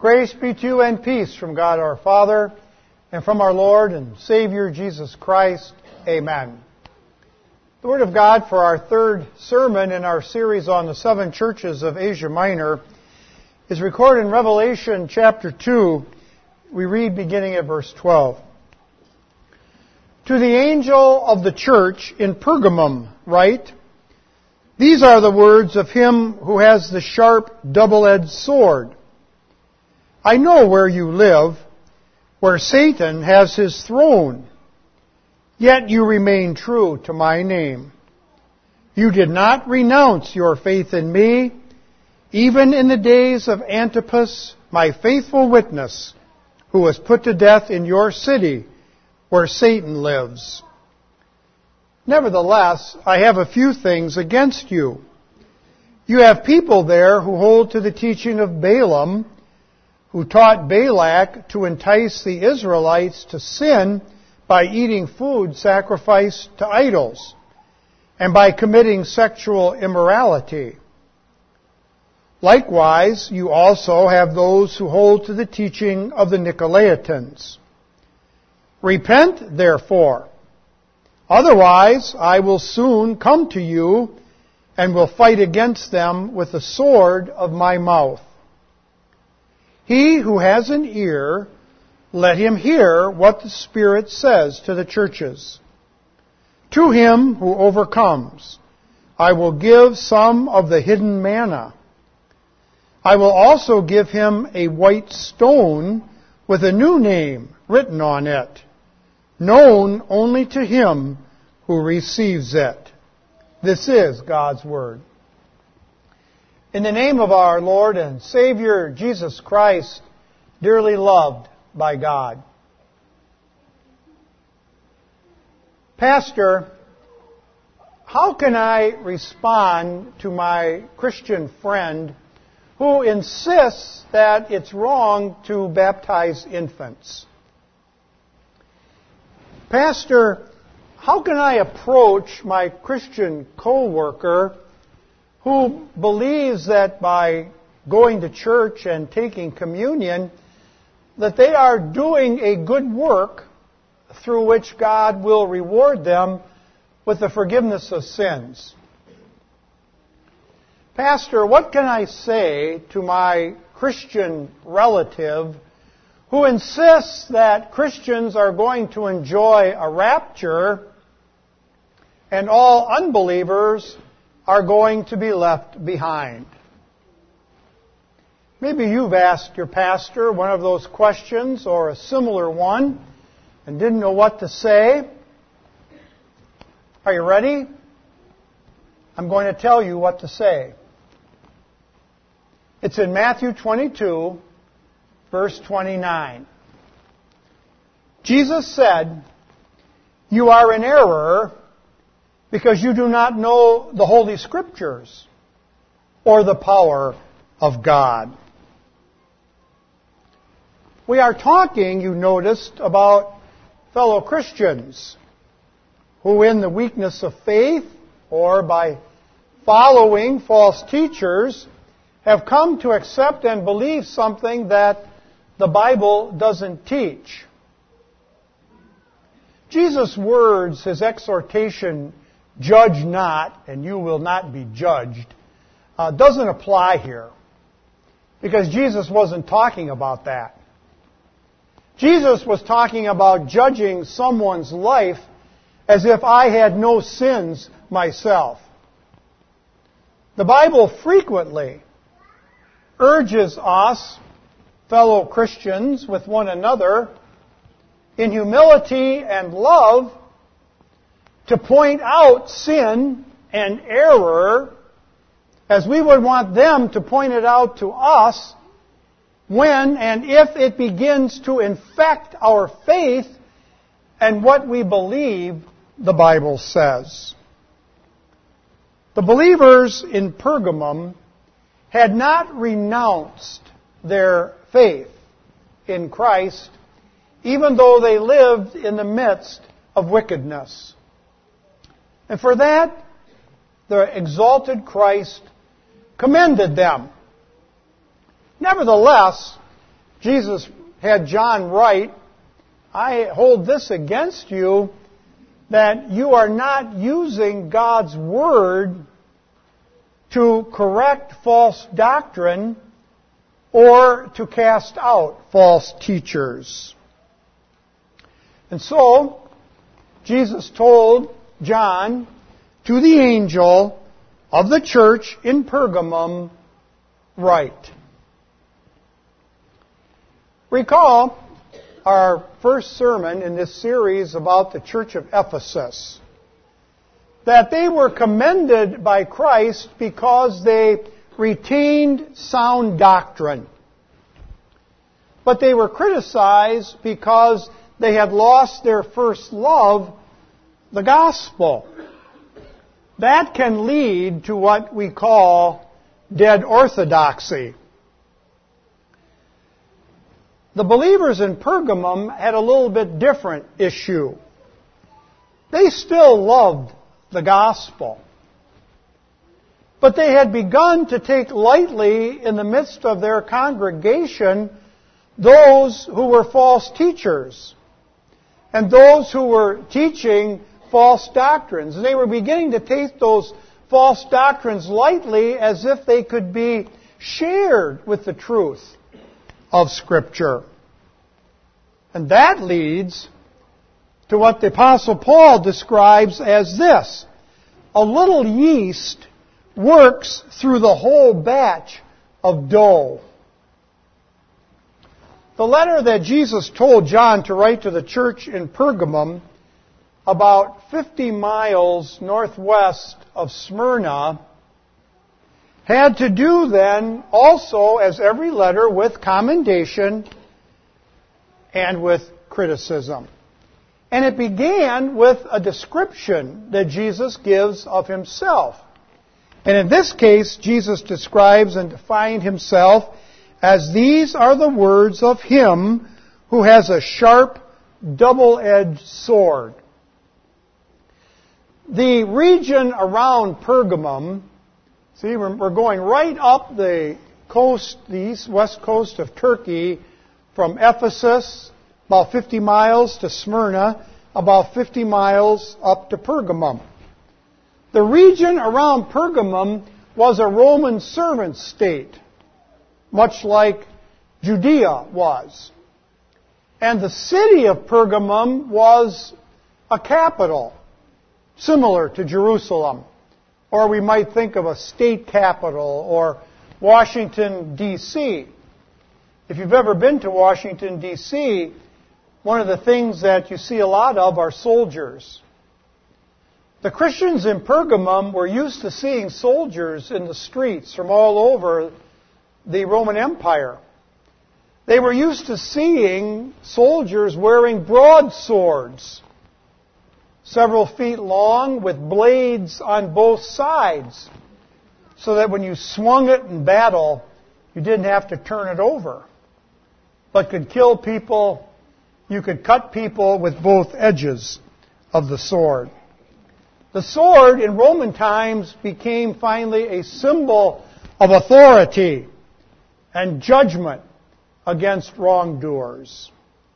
Grace be to you and peace from God our Father and from our Lord and Savior Jesus Christ. Amen. The Word of God for our third sermon in our series on the seven churches of Asia Minor is recorded in Revelation chapter 2. We read beginning at verse 12. To the angel of the church in Pergamum write, These are the words of him who has the sharp, double-edged sword. I know where you live, where Satan has his throne. Yet you remain true to my name. You did not renounce your faith in me, even in the days of Antipas, my faithful witness, who was put to death in your city, where Satan lives. Nevertheless, I have a few things against you. You have people there who hold to the teaching of Balaam, who taught Balak to entice the Israelites to sin by eating food sacrificed to idols and by committing sexual immorality. Likewise, you also have those who hold to the teaching of the Nicolaitans. Repent, therefore. Otherwise, I will soon come to you and will fight against them with the sword of my mouth. He who has an ear, let him hear what the Spirit says to the churches. To him who overcomes, I will give some of the hidden manna. I will also give him a white stone with a new name written on it, known only to him who receives it. This is God's Word. In the name of our Lord and Savior, Jesus Christ, dearly loved by God. Pastor, how can I respond to my Christian friend who insists that it's wrong to baptize infants? Pastor, how can I approach my Christian co-worker who believes that by going to church and taking communion, that they are doing a good work through which God will reward them with the forgiveness of sins? Pastor, what can I say to my Christian relative who insists that Christians are going to enjoy a rapture and all unbelievers are going to be left behind? Maybe you've asked your pastor one of those questions or a similar one and didn't know what to say. Are you ready? I'm going to tell you what to say. It's in Matthew 22, verse 29. Jesus said, You are in error because you do not know the Holy Scriptures or the power of God. We are talking, you noticed, about fellow Christians who in the weakness of faith or by following false teachers have come to accept and believe something that the Bible doesn't teach. Jesus' words, his exhortation, judge not, and you will not be judged, doesn't apply here. Because Jesus wasn't talking about that. Jesus was talking about judging someone's life as if I had no sins myself. The Bible frequently urges us, fellow Christians, with one another, in humility and love, to point out sin and error as we would want them to point it out to us when and if it begins to infect our faith and what we believe the Bible says. The believers in Pergamum had not renounced their faith in Christ, even though they lived in the midst of wickedness. And for that, the exalted Christ commended them. Nevertheless, Jesus had John write, I hold this against you, that you are not using God's Word to correct false doctrine or to cast out false teachers. And so, Jesus told John to the angel of the church in Pergamum, write. Recall our first sermon in this series about the church of Ephesus, that they were commended by Christ because they retained sound doctrine. But they were criticized because they had lost their first love, the gospel. That can lead to what we call dead orthodoxy. The believers in Pergamum had a little bit different issue. They still loved the gospel, but they had begun to take lightly in the midst of their congregation those who were false teachers and those who were teaching false doctrines. And they were beginning to take those false doctrines lightly as if they could be shared with the truth of Scripture. And that leads to what the Apostle Paul describes as this: a little yeast works through the whole batch of dough. The letter that Jesus told John to write to the church in Pergamum, about 50 miles northwest of Smyrna, had to do then also, as every letter, with commendation and with criticism. And it began with a description that Jesus gives of Himself. And in this case, Jesus describes and defines Himself as, these are the words of Him who has a sharp, double-edged sword. The region around Pergamum, see, we're going right up the coast, the west coast of Turkey, from Ephesus, about 50 miles to Smyrna, about 50 miles up to Pergamum. The region around Pergamum was a Roman servant state, much like Judea was. And the city of Pergamum was a capital, similar to Jerusalem. Or we might think of a state capital, or Washington, D.C. If you've ever been to Washington, D.C., one of the things that you see a lot of are soldiers. The Christians in Pergamum were used to seeing soldiers in the streets from all over the Roman Empire. They were used to seeing soldiers wearing broadswords, several feet long, with blades on both sides, so that when you swung it in battle, you didn't have to turn it over, but could kill people. You could cut people with both edges of the sword. The sword in Roman times became finally a symbol of authority and judgment against wrongdoers.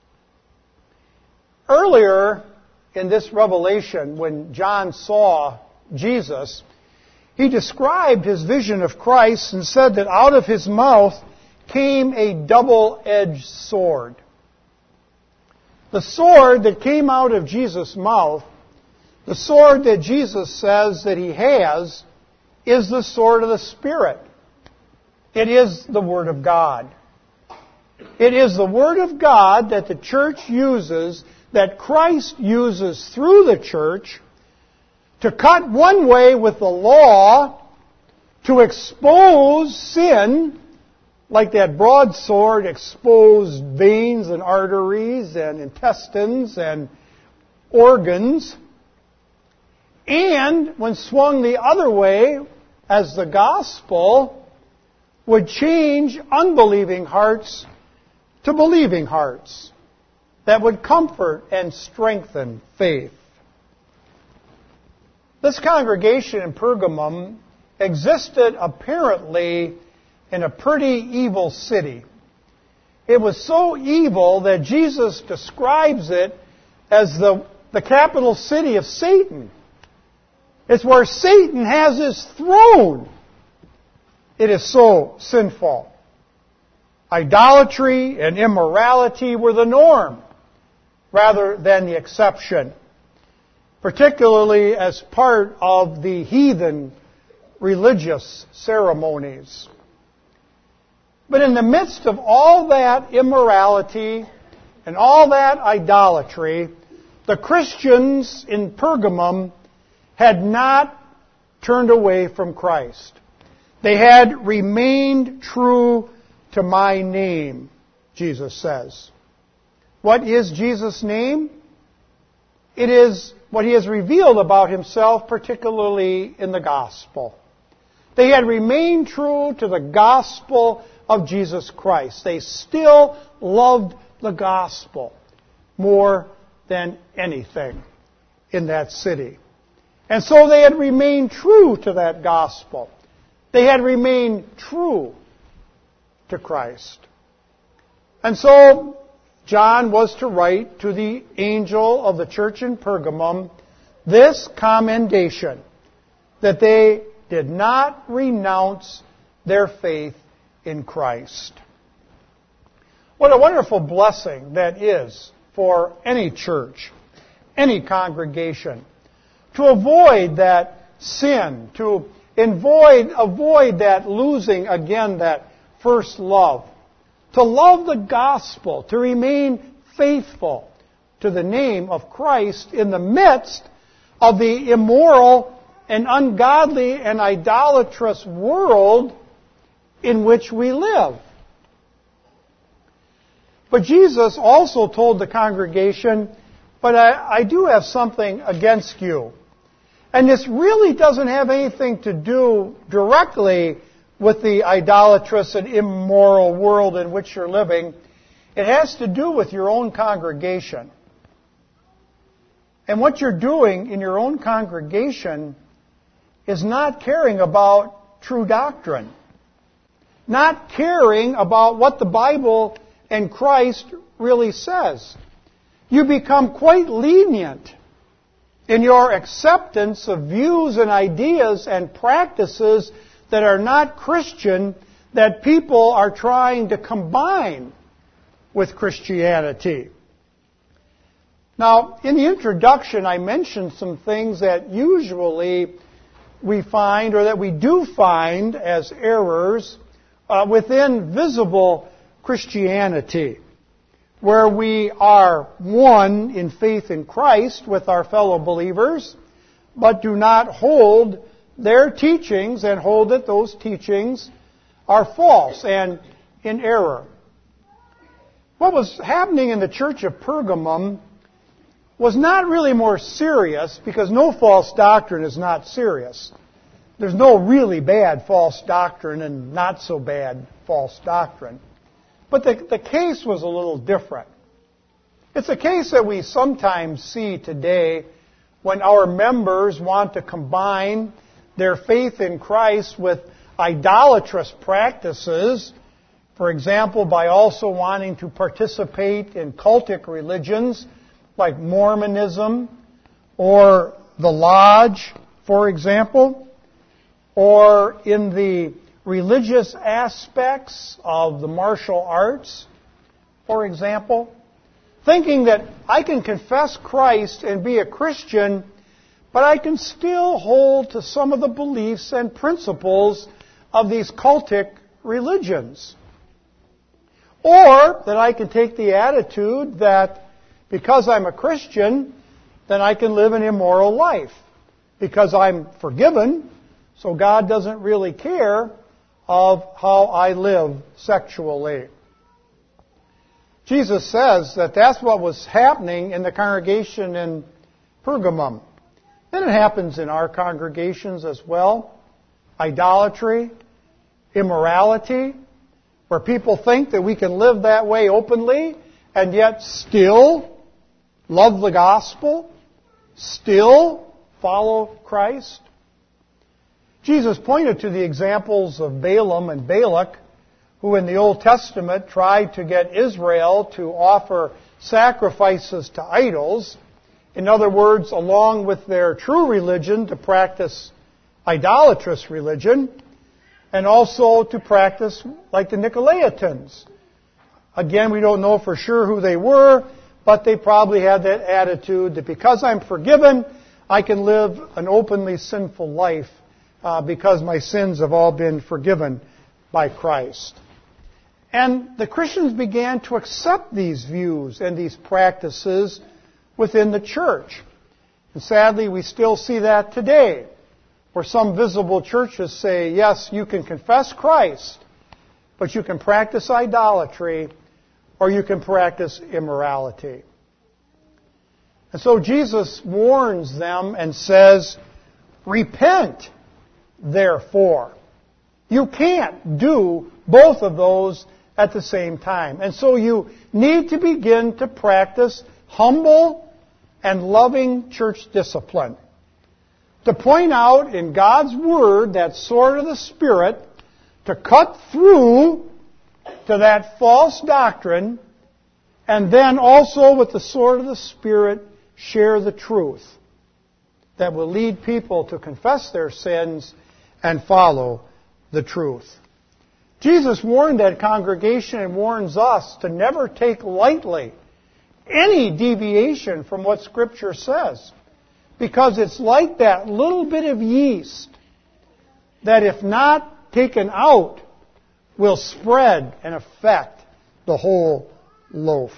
Earlier in this revelation, when John saw Jesus, he described his vision of Christ and said that out of His mouth came a double-edged sword. The sword that came out of Jesus' mouth, the sword that Jesus says that He has, is the sword of the Spirit. It is the Word of God. It is the Word of God that the church uses, that Christ uses through the church, to cut one way with the law, to expose sin, like that broadsword exposed veins and arteries and intestines and organs. And when swung the other way, as the gospel, would change unbelieving hearts to believing hearts that would comfort and strengthen faith. This congregation in Pergamum existed apparently in a pretty evil city. It was so evil that Jesus describes it as the capital city of Satan. It's where Satan has his throne. It is so sinful. Idolatry and immorality were the norm rather than the exception, particularly as part of the heathen religious ceremonies. But in the midst of all that immorality and all that idolatry, the Christians in Pergamum had not turned away from Christ. They had remained true to my name, Jesus says. What is Jesus' name? It is what he has revealed about himself, particularly in the gospel. They had remained true to the gospel of Jesus Christ. They still loved the gospel more than anything in that city. And so they had remained true to that gospel. They had remained true to Christ. And so John was to write to the angel of the church in Pergamum this commendation, that they did not renounce their faith in Christ. What a wonderful blessing that is for any church, any congregation, to avoid that sin, to avoid that losing again that first love, to love the gospel, to remain faithful to the name of Christ in the midst of the immoral and ungodly and idolatrous world in which we live. But Jesus also told the congregation, but I do have something against you. And this really doesn't have anything to do directly with the idolatrous and immoral world in which you're living. It has to do with your own congregation. And what you're doing in your own congregation is not caring about true doctrine. Not caring about what the Bible and Christ really says. You become quite lenient in your acceptance of views and ideas and practices that are not Christian, that people are trying to combine with Christianity. Now, in the introduction, I mentioned some things that usually we find, or that we do find as errors within visible Christianity, where we are one in faith in Christ with our fellow believers, but do not hold their teachings and hold that those teachings are false and in error. What was happening in the church of Pergamum was not really more serious, because no false doctrine is not serious. There's no really bad false doctrine and not so bad false doctrine. But the case was a little different. It's a case that we sometimes see today when our members want to combine their faith in Christ with idolatrous practices, for example, by also wanting to participate in cultic religions like Mormonism or the Lodge, for example, or in the religious aspects of the martial arts, for example, thinking that I can confess Christ and be a Christian, but I can still hold to some of the beliefs and principles of these cultic religions. Or that I can take the attitude that because I'm a Christian, then I can live an immoral life. Because I'm forgiven, so God doesn't really care of how I live sexually. Jesus says that that's what was happening in the congregation in Pergamum. And it happens in our congregations as well. Idolatry, immorality, where people think that we can live that way openly and yet still love the gospel, still follow Christ. Jesus pointed to the examples of Balaam and Balak, who in the Old Testament tried to get Israel to offer sacrifices to idols. In other words, along with their true religion, to practice idolatrous religion, and also to practice like the Nicolaitans. Again, we don't know for sure who they were, but they probably had that attitude that because I'm forgiven, I can live an openly sinful life because my sins have all been forgiven by Christ. And the Christians began to accept these views and these practices within the church. And sadly, we still see that today, where some visible churches say, yes, you can confess Christ, but you can practice idolatry or you can practice immorality. And so Jesus warns them and says, repent, therefore. You can't do both of those at the same time. And so you need to begin to practice humble and loving church discipline. To point out in God's Word that sword of the Spirit, to cut through to that false doctrine, and then also with the sword of the Spirit, share the truth that will lead people to confess their sins and follow the truth. Jesus warned that congregation and warns us to never take lightly any deviation from what Scripture says, because it's like that little bit of yeast that, if not taken out, will spread and affect the whole loaf.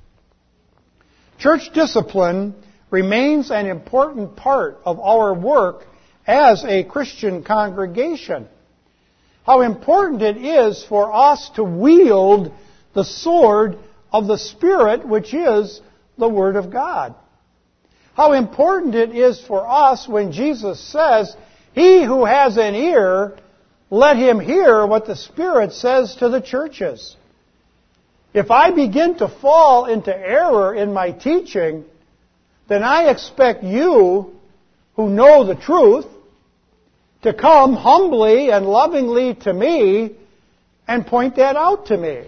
Church discipline remains an important part of our work as a Christian congregation. How important it is for us to wield the sword of the Spirit, which is the Word of God. How important it is for us when Jesus says, "He who has an ear, let him hear what the Spirit says to the churches." If I begin to fall into error in my teaching, then I expect you, who know the truth, to come humbly and lovingly to me and point that out to me.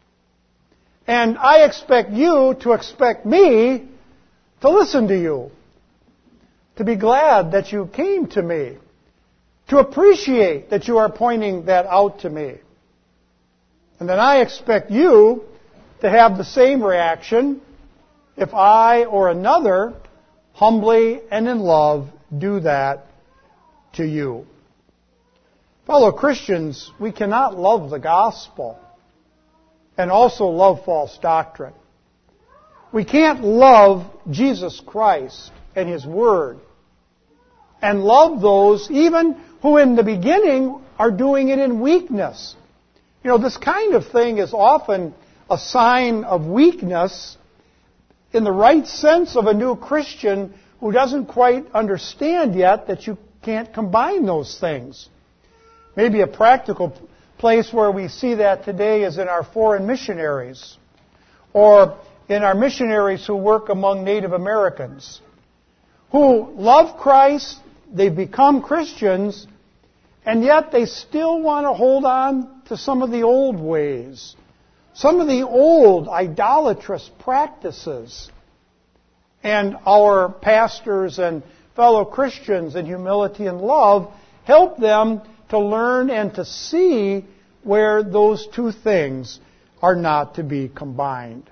And I expect you to expect me to listen to you, to be glad that you came to me, to appreciate that you are pointing that out to me. And then I expect you to have the same reaction if I or another humbly and in love do that to you. Fellow Christians, we cannot love the gospel and also love false doctrine. We can't love Jesus Christ and His Word and love those even who in the beginning are doing it in weakness. You know, this kind of thing is often a sign of weakness in the right sense of a new Christian who doesn't quite understand yet that you can't combine those things. Maybe a practical place where we see that today is in our foreign missionaries, or in our missionaries who work among Native Americans, who love Christ, they've become Christians, and yet they still want to hold on to some of the old ways, some of the old idolatrous practices. And our pastors and fellow Christians in humility and love help them to learn and to see where those two things are not to be combined.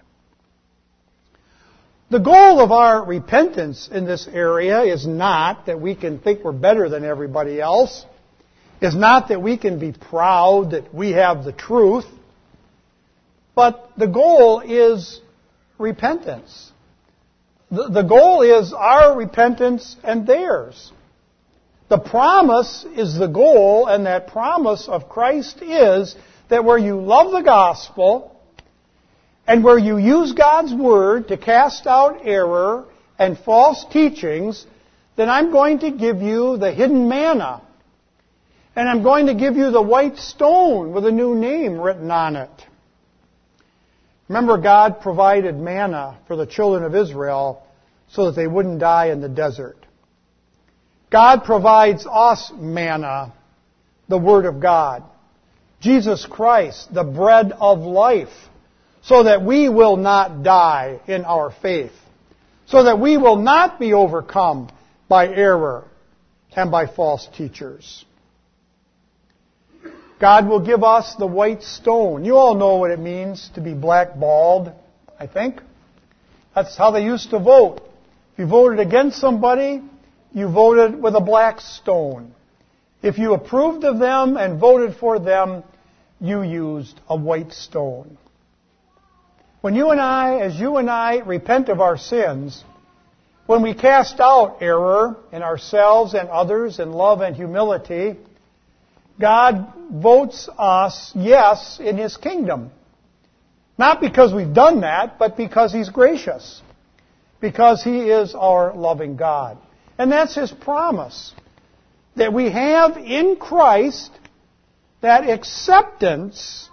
The goal of our repentance in this area is not that we can think we're better than everybody else, is not that we can be proud that we have the truth, but the goal is repentance. The goal is our repentance and theirs. The promise is the goal, and that promise of Christ is that where you love the gospel and where you use God's Word to cast out error and false teachings, then I'm going to give you the hidden manna. And I'm going to give you the white stone with a new name written on it. Remember, God provided manna for the children of Israel so that they wouldn't die in the desert. God provides us manna, the Word of God. Jesus Christ, the bread of life, so that we will not die in our faith, so that we will not be overcome by error and by false teachers. God will give us the white stone. You all know what it means to be blackballed, I think. That's how they used to vote. If you voted against somebody, you voted with a black stone. If you approved of them and voted for them, you used a white stone. When you and I repent of our sins, when we cast out error in ourselves and others in love and humility, God votes us yes in His kingdom. Not because we've done that, but because He's gracious. Because He is our loving God. And that's His promise. That we have in Christ that acceptance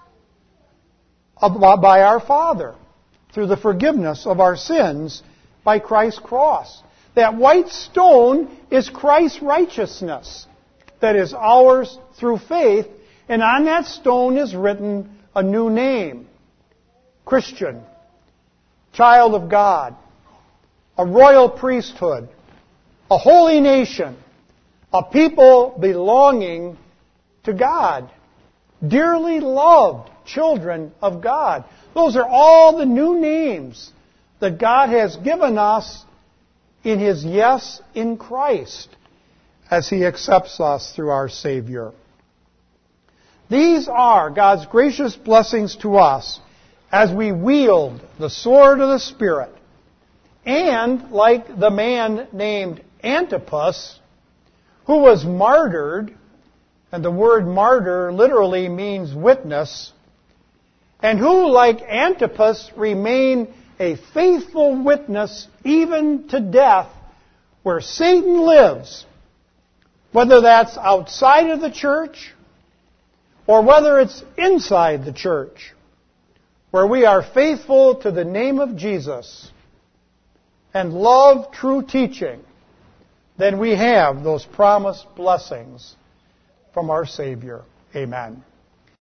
by our Father through the forgiveness of our sins by Christ's cross. That white stone is Christ's righteousness that is ours through faith, and on that stone is written a new name: Christian, child of God, a royal priesthood, a holy nation, a people belonging to God, dearly loved children of God. Those are all the new names that God has given us in His yes in Christ as He accepts us through our Savior. These are God's gracious blessings to us as we wield the sword of the Spirit. And like the man named Antipas, who was martyred, and the word martyr literally means witness, and who, like Antipas, remained a faithful witness even to death where Satan lives, whether that's outside of the church or whether it's inside the church, where we are faithful to the name of Jesus and love true teaching, then we have those promised blessings from our Savior. Amen.